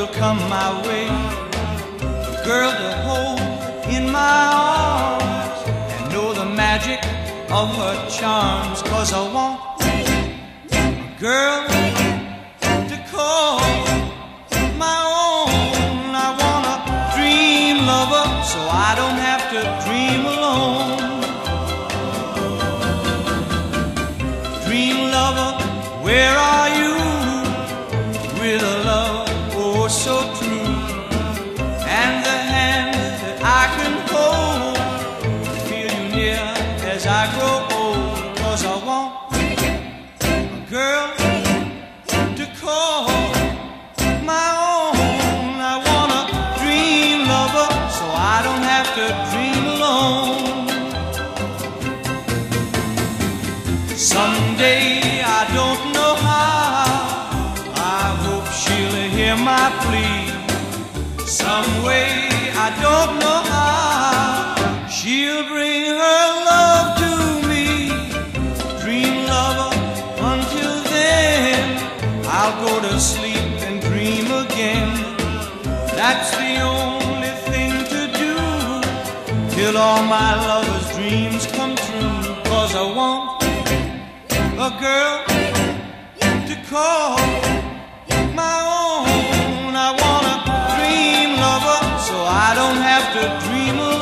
will come my way, a girl to hold in my arms and know the magic of her charms. 'Cause I want a girl to call my own. I want a dream lover so I don't have to dream alone. Dream lover, where are you? With a love oh so true, and the hand that I can hold, feel you near as I grow old. 'Cause I want a girl to call my own. I want a dream lover so I don't have to dream alone. Someday, I don't know how, I hope she'll hear my plea. Some way, I don't know how, she'll bring her love to me. Dream lover, until then, I'll go to sleep and dream again. That's the only thing to do, till all my lover's dreams come true. 'Cause I want a girl to call my own. I want a dream lover so I don't have to dream alone.